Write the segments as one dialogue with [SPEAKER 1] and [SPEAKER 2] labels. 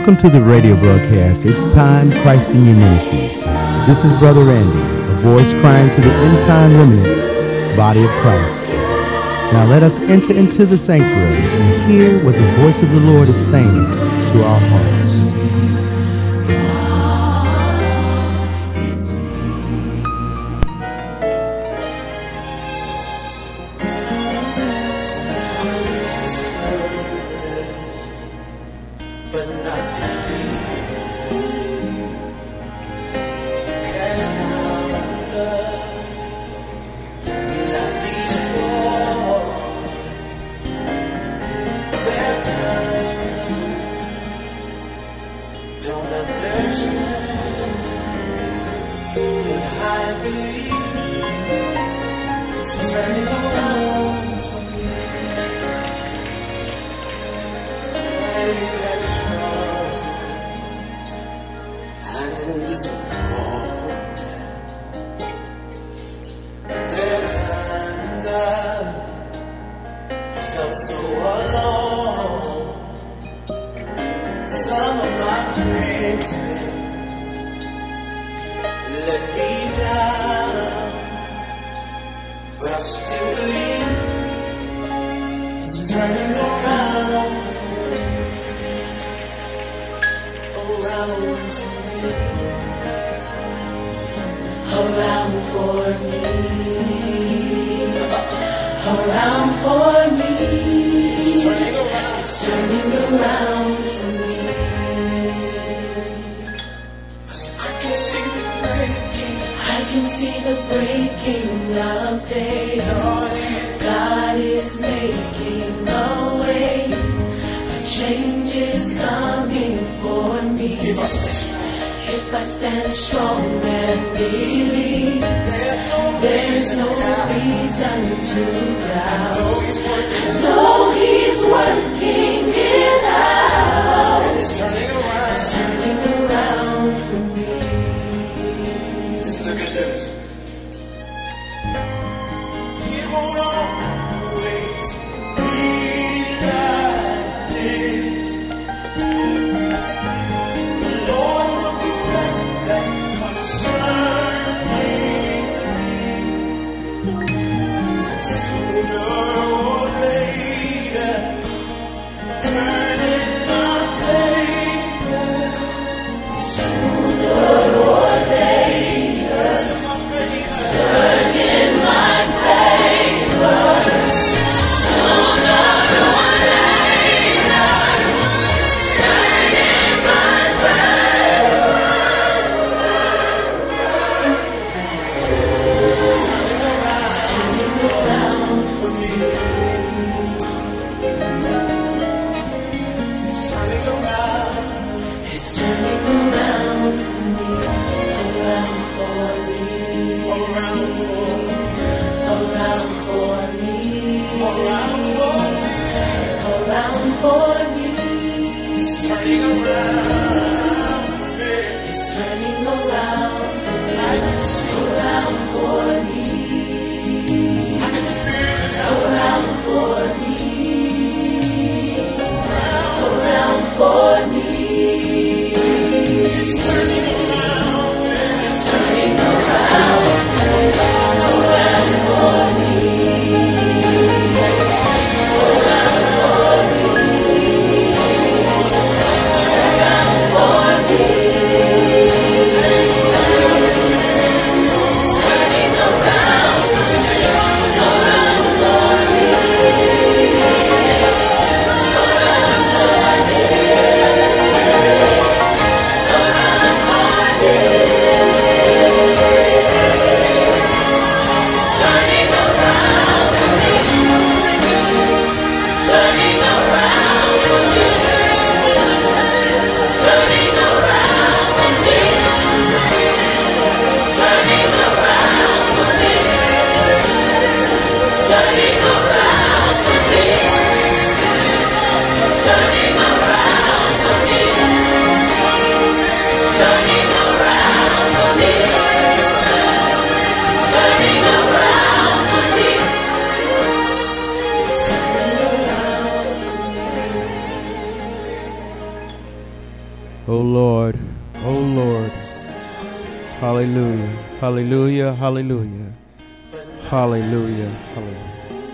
[SPEAKER 1] Welcome to the radio broadcast. It's time, Christ in Your Ministries. This is Brother Randy, a voice crying to the end-time remnant, body of Christ. Now let us enter into the sanctuary and hear what the voice of the Lord is saying to our hearts.
[SPEAKER 2] Lord. Hallelujah. Hallelujah. Hallelujah. Hallelujah. Hallelujah.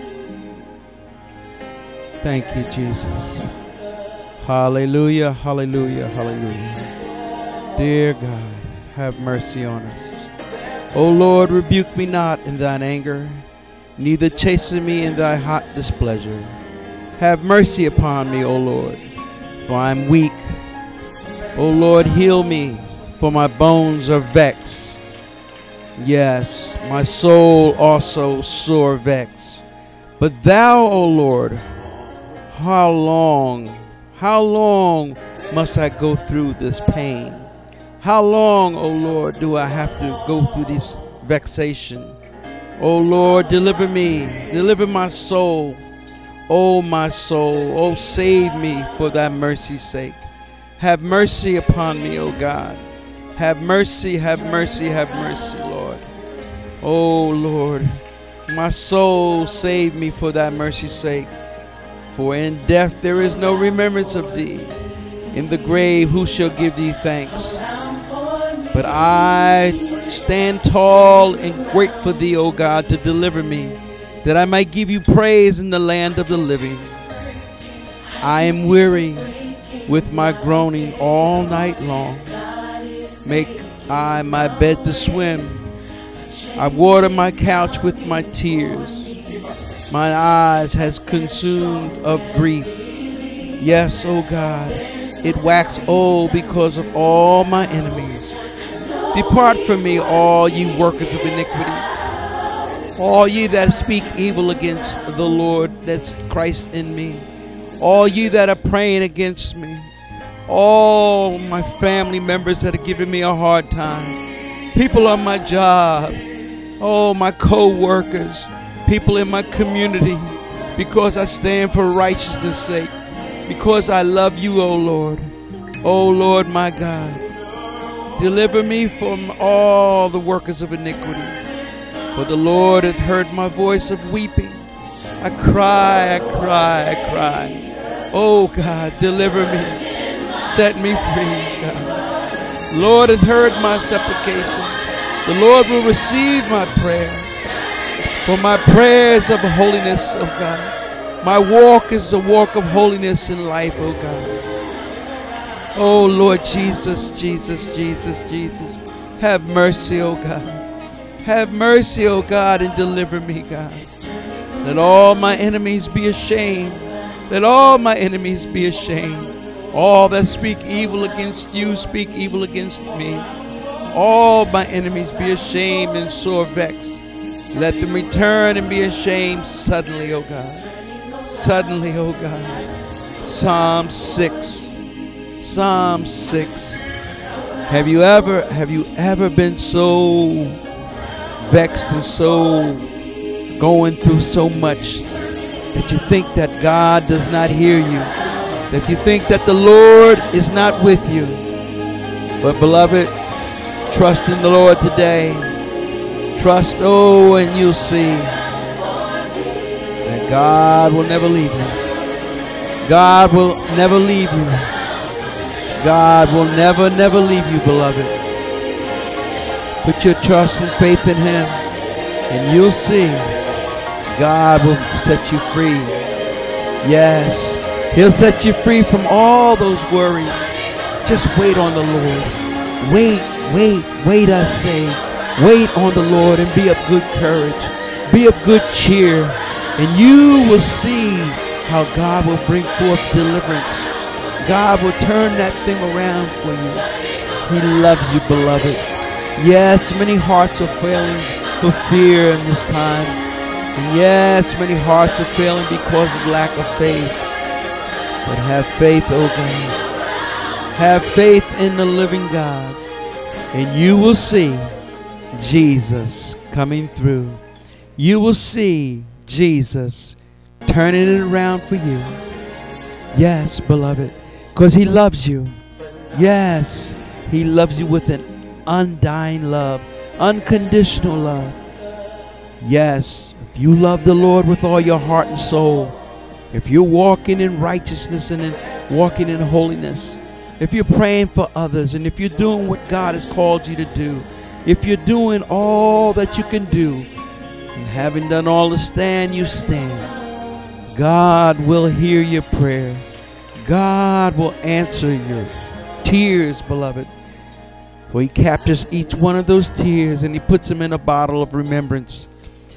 [SPEAKER 2] Thank you, Jesus. Hallelujah. Hallelujah. Hallelujah. Dear God, have mercy on us. O Lord, rebuke me not in thine anger, neither chasten me in thy hot displeasure. Have mercy upon me, O Lord, for I am weak. O Lord, heal me, for my bones are vexed. Yes, my soul also sore vexed. But thou, O Lord, how long must I go through this pain? How long, O Lord, do I have to go through this vexation? O Lord, deliver me, deliver my soul. O my soul, O save me for thy mercy's sake. Have mercy upon me, O God. Have mercy, have mercy, have mercy, Lord. O Lord, my soul, save me for thy mercy's sake. For in death there is no remembrance of thee. In the grave who shall give thee thanks? But I stand tall and wait for thee, O God, to deliver me, that I might give you praise in the land of the living. I am weary with my groaning all night long. Make I my bed to swim. I water my couch with my tears. Mine eyes has consumed of grief. Yes, O God, it wax old because of all my enemies. Depart from me, all ye workers of iniquity, all ye that speak evil against the Lord, that's Christ in me, all ye that are praying against me, all my family members that are giving me a hard time, people on my job, oh, my co-workers, people in my community, because I stand for righteousness' sake, because I love you, O Lord. O Lord, my God, deliver me from all the workers of iniquity. For the Lord hath heard my voice of weeping. I cry, I cry, I cry. Oh God, deliver me. Set me free, God. Lord hath heard my supplication. The Lord will receive my prayer. For my prayers of holiness, O God. My walk is a walk of holiness in life, O God. Oh Lord Jesus, Jesus, Jesus, Jesus. Have mercy, O God. Have mercy, O God, and deliver me, God. Let all my enemies be ashamed. Let all my enemies be ashamed. All that speak evil against you speak evil against me. All my enemies be ashamed and sore vexed. Let them return and be ashamed suddenly, O God. Suddenly, O God. Psalm 6. Psalm 6. Have you ever been so vexed and so going through so much that you think that God does not hear you? That you think that the Lord is not with you? But beloved, trust in the Lord today. Trust, oh, and you'll see that God will never leave you. God will never leave you. God will never, never leave you, beloved. Put your trust and faith in Him, and you'll see God will set you free. Yes, He'll set you free from all those worries. Just wait on the Lord. Wait, I say. Wait on the Lord and be of good courage. Be of good cheer. And you will see how God will bring forth deliverance. God will turn that thing around for you. He loves you, beloved. Yes, many hearts are failing for fear in this time. And yes, many hearts are failing because of lack of faith. But have faith, oh God. Have faith in the living God. And you will see Jesus coming through. You will see Jesus turning it around for you. Yes, beloved, because He loves you. Yes, He loves you with an undying love, unconditional love. Yes, if you love the Lord with all your heart and soul, if you're walking in righteousness and walking in holiness, if you're praying for others, and if you're doing what God has called you to do, if you're doing all that you can do, and having done all to stand, you stand, God will hear your prayer. God will answer your tears, beloved. For He captures each one of those tears and He puts them in a bottle of remembrance.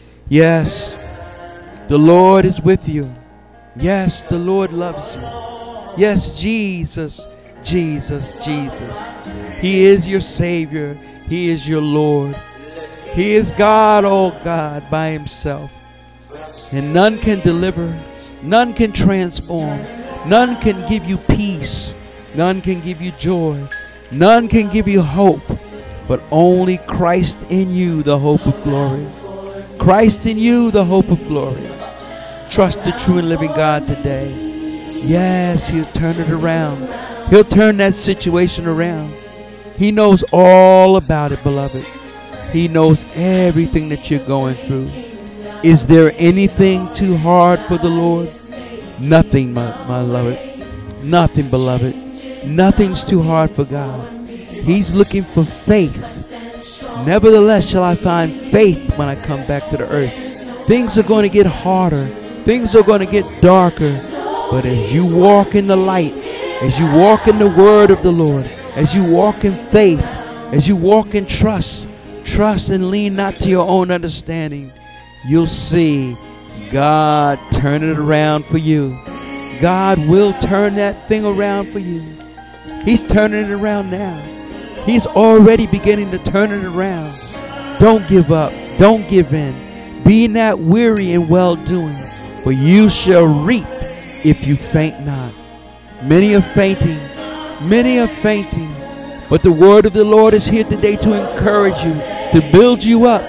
[SPEAKER 2] Yes, the Lord is with you. Yes, the Lord loves you. Yes, Jesus, Jesus, Jesus. He is your Savior. He is your Lord. He is God, oh God, by Himself. And none can deliver. None can transform. None can give you peace. None can give you joy. None can give you hope. But only Christ in you, the hope of glory. Christ in you, the hope of glory. Trust the true and living God today. Yes, He'll turn it around. He'll turn that situation around. He knows all about it, beloved. He knows everything that you're going through. Is there anything too hard for the Lord? Nothing, my beloved. Nothing, beloved. Nothing's too hard for God. He's looking for faith. Nevertheless shall I find faith when I come back to the earth. Things are going to get harder. Things are going to get darker. But as you walk in the light, as you walk in the word of the Lord, as you walk in faith, as you walk in trust and lean not to your own understanding, you'll see God turn it around for you. God will turn that thing around for you. He's turning it around now. He's already beginning to turn it around. Don't give up. Don't give in. Be not weary in well-doing, for you shall reap if you faint not. Many are fainting. Many are fainting. But the word of the Lord is here today to encourage you, to build you up,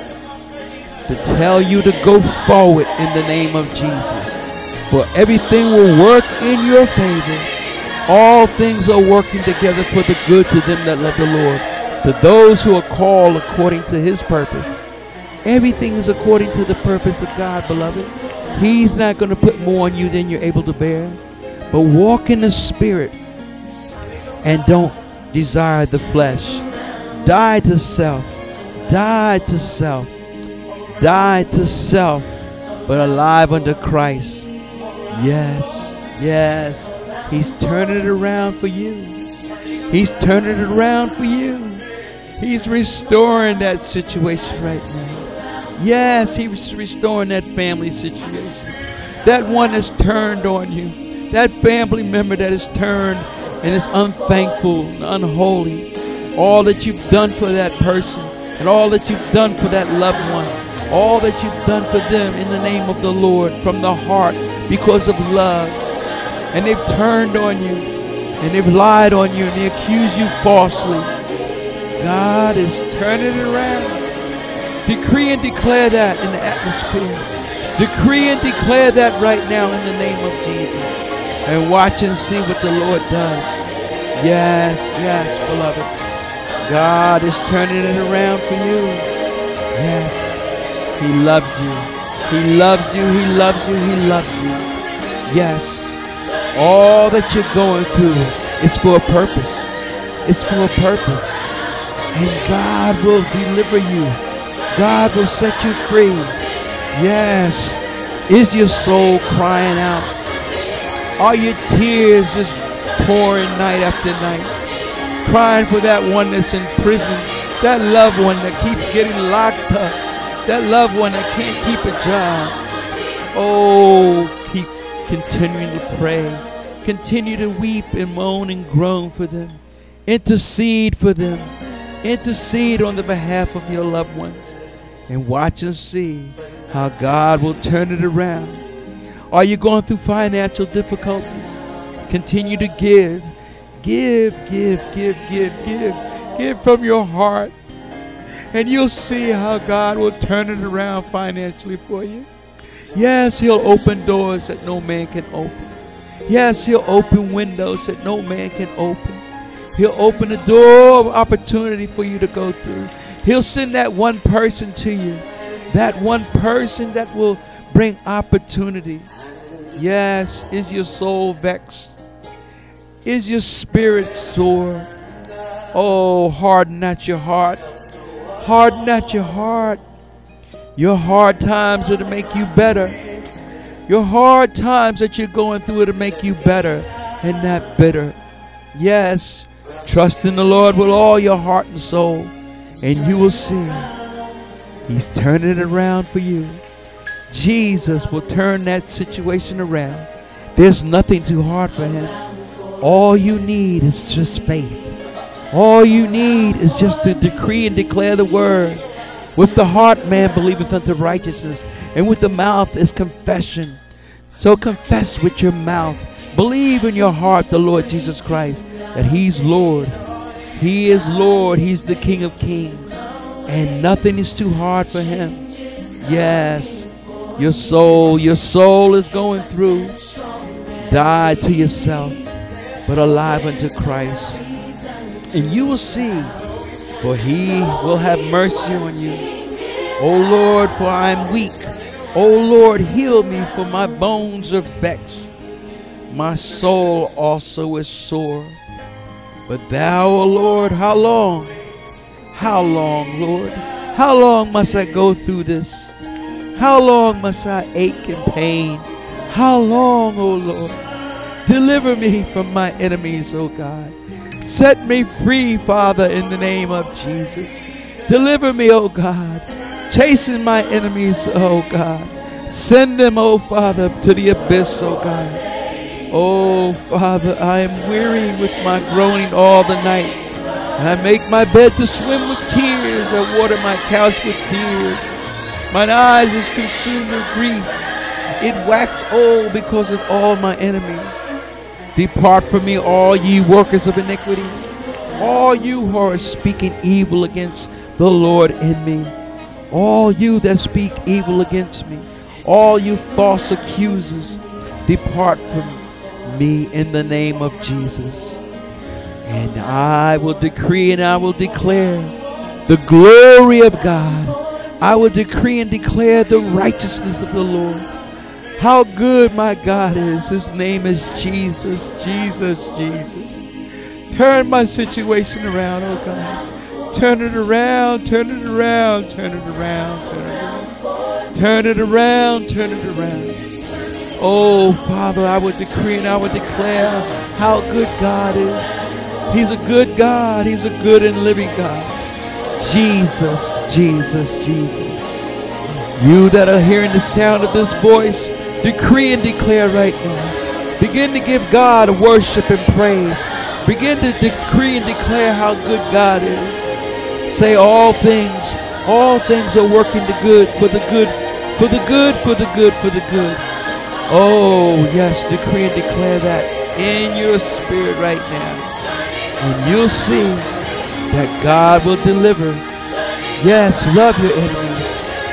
[SPEAKER 2] to tell you to go forward in the name of Jesus. For everything will work in your favor. All things are working together for the good to them that love the Lord, to those who are called according to His purpose. Everything is according to the purpose of God, beloved. He's not going to put more on you than you're able to bear. But walk in the Spirit and don't desire the flesh. Die to self. Die to self. Die to self, but alive unto Christ. Yes, yes. He's turning it around for you. He's turning it around for you. He's restoring that situation right now. Yes, He's restoring that family situation. That one that's turned on you. That family member that is turned and is unthankful and unholy. All that you've done for that person and all that you've done for that loved one. All that you've done for them in the name of the Lord from the heart because of love. And they've turned on you and they've lied on you and they accuse you falsely. God is turning it around. Decree and declare that in the atmosphere. Decree and declare that right now in the name of Jesus. And watch and see what the Lord does. Yes, yes, beloved. God is turning it around for you. Yes. He loves you. He loves you. He loves you. He loves you. Yes. All that you're going through is for a purpose. It's for a purpose. And God will deliver you. God will set you free. Yes. Is your soul crying out? Are your tears just pouring night after night? Crying for that one that's in prison. That loved one that keeps getting locked up. That loved one that can't keep a job. Oh, keep continuing to pray. Continue to weep and moan and groan for them. Intercede for them. Intercede on the behalf of your loved ones. And watch and see how God will turn it around. Are you going through financial difficulties? Continue to give. Give, give, give, give, give. Give from your heart. And you'll see how God will turn it around financially for you. Yes, He'll open doors that no man can open. Yes, He'll open windows that no man can open. He'll open the door of opportunity for you to go through. He'll send that one person to you. That one person that will bring opportunity. Yes, is your soul vexed? Is your spirit sore? Oh, harden not your heart. Harden not your heart. Your hard times are to make you better. Your hard times that you're going through are to make you better and not bitter. Yes, trust in the Lord with all your heart and soul, and you will see He's turning it around for you. Jesus will turn that situation around. There's nothing too hard for Him. All you need is just faith. All you need is just to decree and declare the word. With the heart man believeth unto righteousness, and with the mouth is confession. So confess with your mouth. Believe in your heart the Lord Jesus Christ, that He's Lord. He is Lord. He's the King of Kings. And nothing is too hard for Him. Yes, your soul is going through. Die to yourself, but alive unto Christ. And you will see, for He will have mercy on you. O Lord, for I am weak. O Lord, heal me, for my bones are vexed. My soul also is sore. But Thou, O Lord, how long? How long, Lord? How long must I go through this? How long must I ache in pain? How long, O Lord? Deliver me from my enemies, O God. Set me free, Father, in the name of Jesus. Deliver me, O God. Chasten my enemies, O God. Send them, O Father, to the abyss, O God. Oh, Father, I am weary with my groaning all the night. And I make my bed to swim with tears. I water my couch with tears. Mine eyes is consumed with grief. It wax old because of all my enemies. Depart from me, all ye workers of iniquity, all you who are speaking evil against the Lord in me, all you that speak evil against me, all you false accusers, depart from me in the name of Jesus. And I will decree and I will declare the glory of God. I will decree and declare the righteousness of the Lord. How good my God is. His name is Jesus, Jesus, Jesus. Turn my situation around, oh God. Turn it around, turn it around, turn it around, turn it around. Turn it around, turn it around. Oh, Father, I would decree and I would declare how good God is. He's a good God. He's a good and living God. Jesus, Jesus, Jesus. You that are hearing the sound of this voice, decree and declare right now. Begin to give God worship and praise. Begin to decree and declare how good God is. Say all things are working the good, for the good, for the good, for the good, for the good. Oh, yes, decree and declare that in your spirit right now. And you'll see that God will deliver. Yes, love your enemies.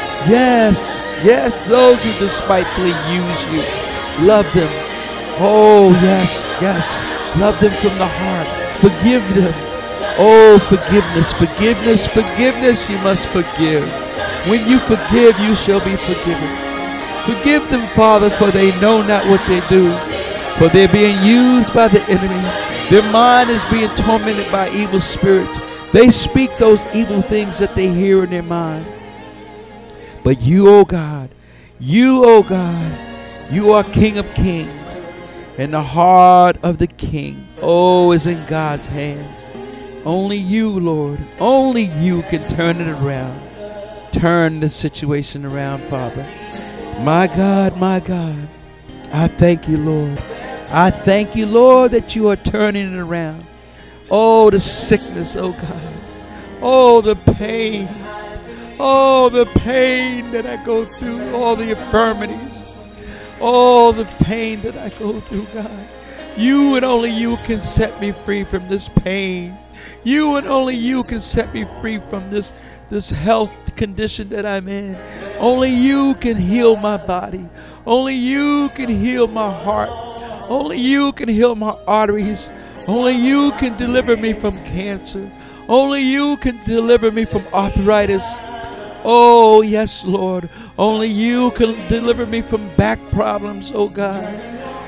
[SPEAKER 2] Yes, those who despitefully use you. Love them. Oh, yes. Love them from the heart. Forgive them. Oh, forgiveness. You must forgive. When you forgive, you shall be forgiven. Forgive them, Father, for they know not what they do. For they're being used by the enemy. Their mind is being tormented by evil spirits. They speak those evil things that they hear in their mind. But you, oh God, you are King of Kings. And the heart of the King, is in God's hands. Only you, Lord, only you can turn it around. Turn the situation around, Father. My God, I thank you, Lord. I thank you, Lord, that you are turning it around. Oh, the sickness, oh God. Oh, the pain. Oh, the pain that I go through. All the infirmities. All the pain that I go through, God. You and only you can set me free from this pain. You and only you can set me free from this health condition that I'm in. Only you can heal my body. Only you can heal my heart. Only you can heal my arteries. Only you can deliver me from cancer. Only you can deliver me from arthritis. Oh, yes, Lord. Only you can deliver me from back problems, oh God.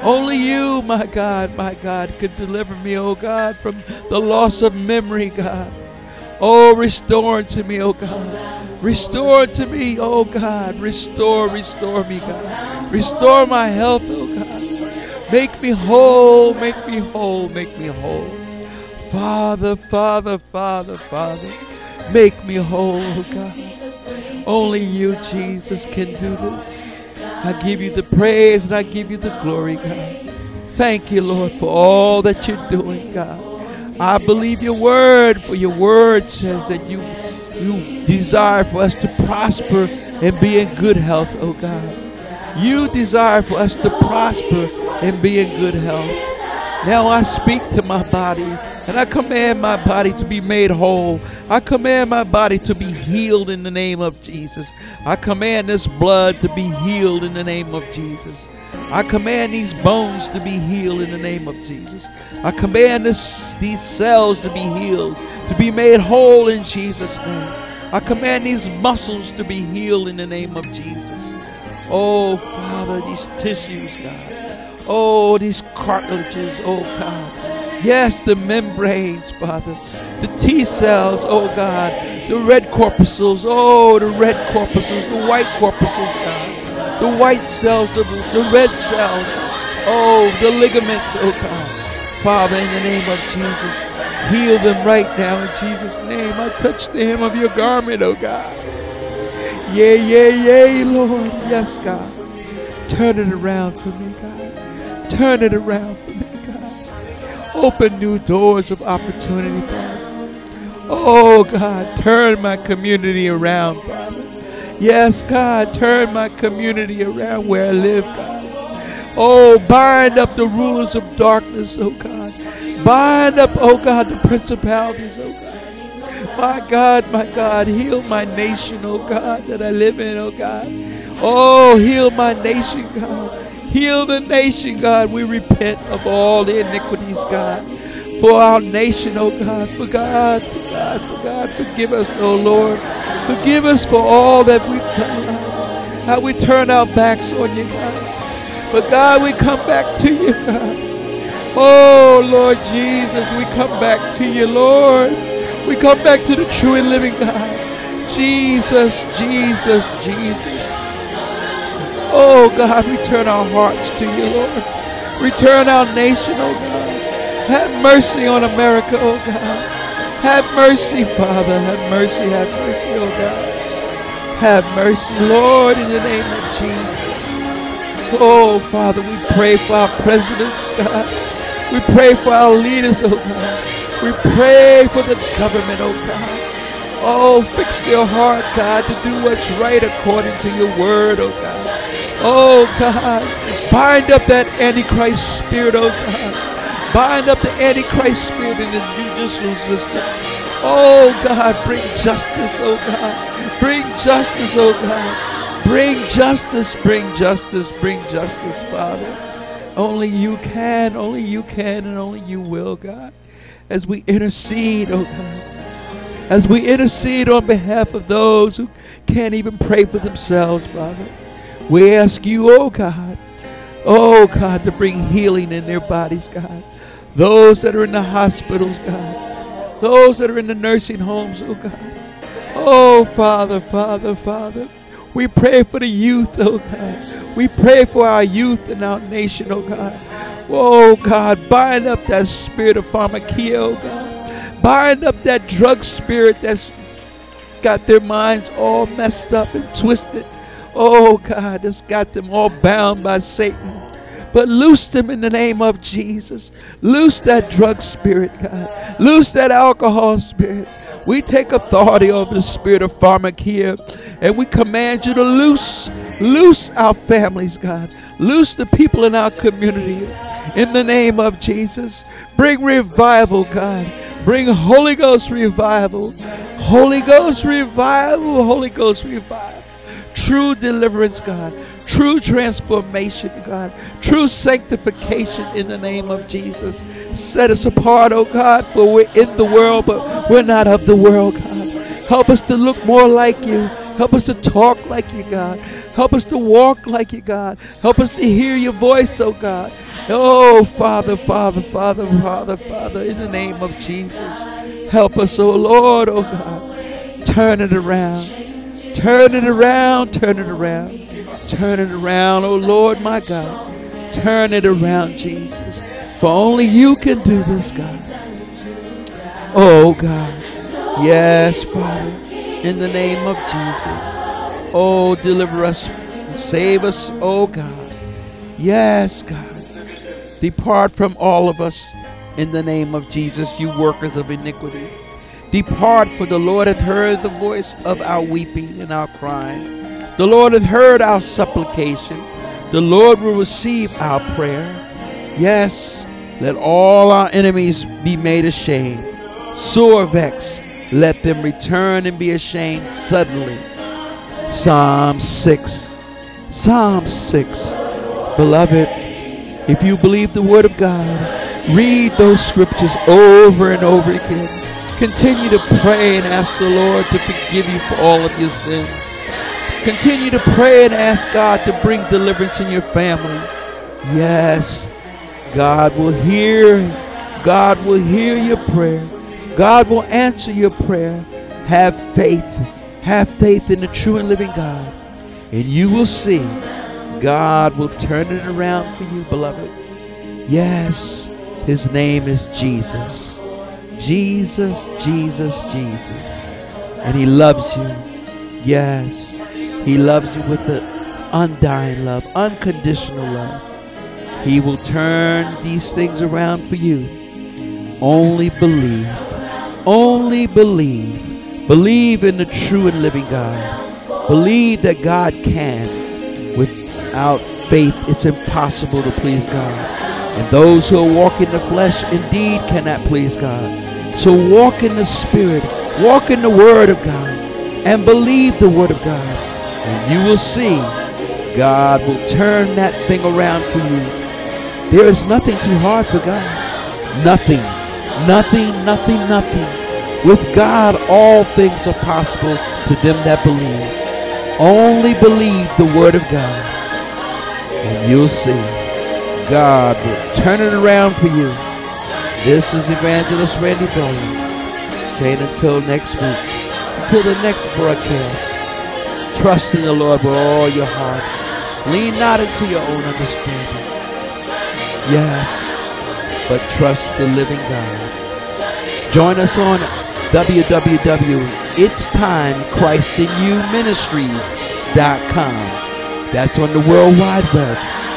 [SPEAKER 2] Only you, my God, could deliver me, oh God, from the loss of memory, God. Oh, restore to me, oh God. Restore to me, oh God. Restore me, God. Restore my health, oh God. Make me whole, make me whole, make me whole. Father, Father, Father, Father, make me whole, oh God. Only you, Jesus, can do this. I give you the praise and I give you the glory, God. Thank you, Lord, for all that you're doing, God. I believe your word, for your word says that you desire for us to prosper and be in good health, oh God. You desire for us to prosper and be in good health. Now I speak to my body and I command my body to be made whole. I command my body to be healed in the name of Jesus. I command this blood to be healed in the name of Jesus. I command these bones to be healed in the name of Jesus. I command these cells to be healed, to be made whole in Jesus' name. I command these muscles to be healed in the name of Jesus. Oh, Father, these tissues, God. Oh, these cartilages, oh God. Yes, the membranes, Father. The T cells, oh God. The red corpuscles, oh, the red corpuscles, the white corpuscles, God. The white cells, the red cells, oh, the ligaments, oh God. Father, in the name of Jesus, heal them right now in Jesus' name. I touch the hem of your garment, oh God. Yea, Lord. Yes, God. Turn it around for me, God. Turn it around for me, God. Open new doors of opportunity, Father. Oh, God, turn my community around, Father. Yes, God, turn my community around where I live, God. Oh, bind up the rulers of darkness, oh God. Bind up, oh God, the principalities, oh God. My God, heal my nation, oh God, that I live in, oh God. Oh, heal my nation, God. Heal the nation, God. We repent of all the iniquities, God. For our nation, oh God. For God. Forgive us, oh Lord. Forgive us for all that we've done. How we turn our backs on you, God. But God, we come back to you, God. Oh, Lord Jesus, we come back to you, Lord. We come back to the true and living God. Jesus. Oh, God, we turn our hearts to you, Lord. Return our nation, oh God. Have mercy on America, oh God. Have mercy, Father. Have mercy, oh God. Have mercy, Lord, in the name of Jesus. Oh, Father, we pray for our presidents, God. We pray for our leaders, oh God. We pray for the government, oh God. Oh, fix their heart, God, to do what's right according to your word, oh God. Oh, God, bind up that Antichrist spirit, oh God. Bind up the Antichrist spirit in the judicial system. Oh, God, bring justice, oh God. Bring justice, oh God. Bring justice, Father. Only you can, and only you will, God. As we intercede, oh God. As we intercede on behalf of those who can't even pray for themselves, Father. We ask you, oh God, to bring healing in their bodies, God. Those that are in the hospitals, God. Those that are in the nursing homes, oh God. Oh, Father. We pray for the youth, oh God. We pray for our youth and our nation, oh God. Oh God, bind up that spirit of pharmakia, oh God. Bind up that drug spirit that's got their minds all messed up and twisted. Oh God, that's got them all bound by Satan. But loose them in the name of Jesus. Loose that drug spirit, God. Loose that alcohol spirit. We take authority over the spirit of pharmakia, and we command you to loose our families, God. Loose the people in our community in the name of Jesus. Bring revival, God. Bring Holy Ghost revival. Holy Ghost revival. Holy Ghost revival. True deliverance, God. True transformation, God. True sanctification in the name of Jesus. Set us apart, oh God, for we're in the world, but we're not of the world, God. Help us to look more like you. Help us to talk like you, God. Help us to walk like you, God. Help us to hear your voice, oh God. Oh, Father, Father, Father, Father, Father, in the name of Jesus. Help us, oh Lord, oh God. Turn it around. Turn it around, turn it around. Turn it around, oh Lord, my God. Turn it around, Jesus. For only you can do this, God. Oh, God. Yes, Father. In the name of Jesus. Oh, deliver us and save us, oh God. Yes, God. Depart from all of us in the name of Jesus, you workers of iniquity. Depart, for the Lord hath heard the voice of our weeping and our crying. The Lord hath heard our supplication. The Lord will receive our prayer. Yes, let all our enemies be made ashamed. Sore vexed, let them return and be ashamed suddenly. Psalm 6. Psalm 6. Beloved, if you believe the word of God, read those scriptures over and over again. Continue to pray and ask the Lord to forgive you for all of your sins. Continue to pray and ask God to bring deliverance in your family. Yes, God will hear. God will hear your prayer. God will answer your prayer. Have faith. Have faith in the true and living God. And you will see God will turn it around for you, beloved. Yes, his name is Jesus. Jesus, Jesus, Jesus. And he loves you. Yes. He loves you with an undying love, unconditional love. He will turn these things around for you. Only believe. Only believe. Believe in the true and living God. Believe that God can. Without faith, it's impossible to please God. And those who are walking in the flesh indeed cannot please God. So walk in the Spirit. Walk in the Word of God. And believe the Word of God. And you will see God will turn that thing around for you. There is nothing too hard for God. Nothing. Nothing, nothing, nothing. With God, all things are possible to them that believe. Only believe the word of God. And you'll see God will turn it around for you. This is Evangelist Randy Bowling saying until next week, until the next broadcast. Trust in the Lord with all your heart. Lean not into your own understanding. Yes, but trust the living God. Join us on www.itstimeChristinYouMinistries.com. That's on the World Wide Web.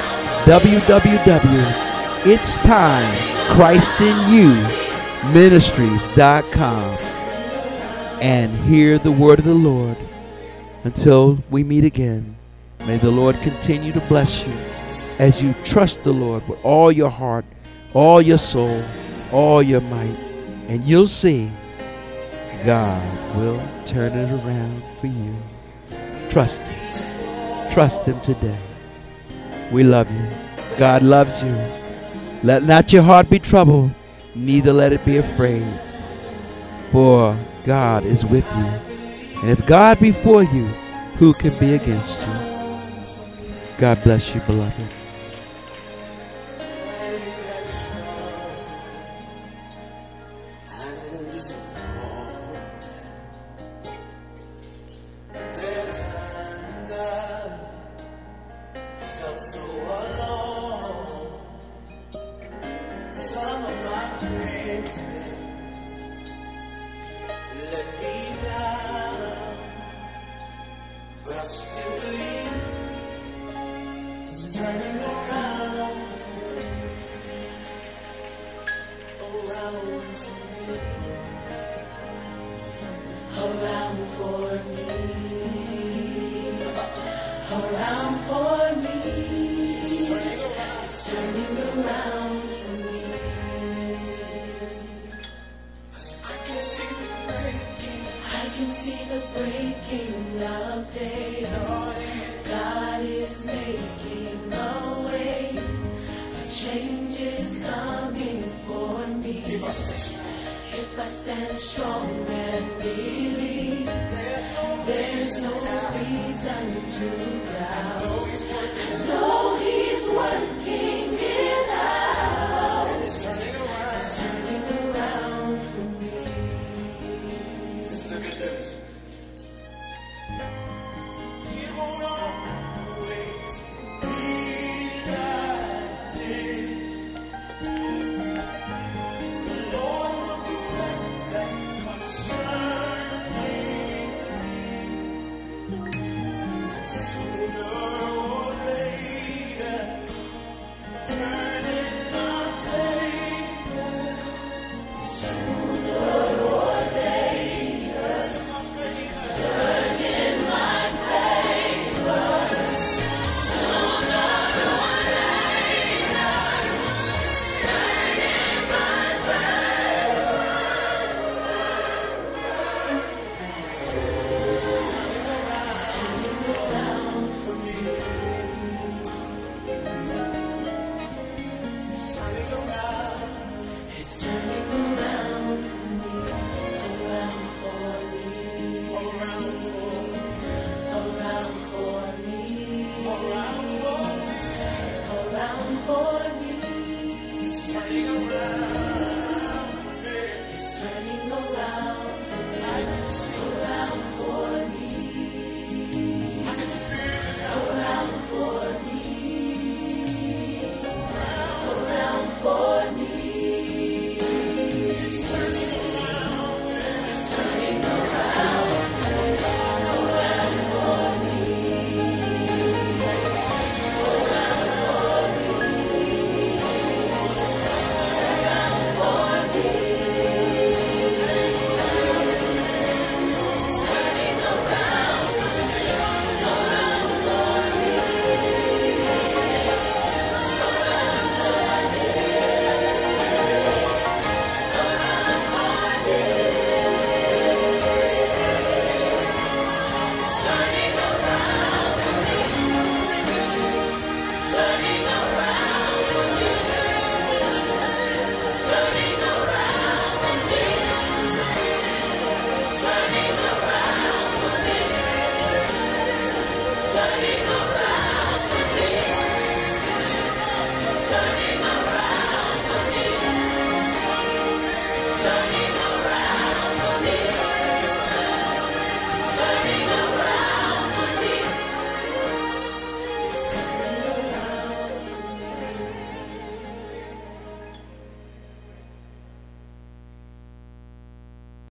[SPEAKER 2] www.itstimeChristinYouMinistries.com. And hear the word of the Lord. Until we meet again, may the Lord continue to bless you as you trust the Lord with all your heart, all your soul, all your might. And you'll see God will turn it around for you. Trust Him. Trust Him today. We love you. God loves you. Let not your heart be troubled, neither let it be afraid. For God is with you. And if God be for you, who can be against you? God bless you, beloved.
[SPEAKER 3] Stand strong and believe there's no time to doubt.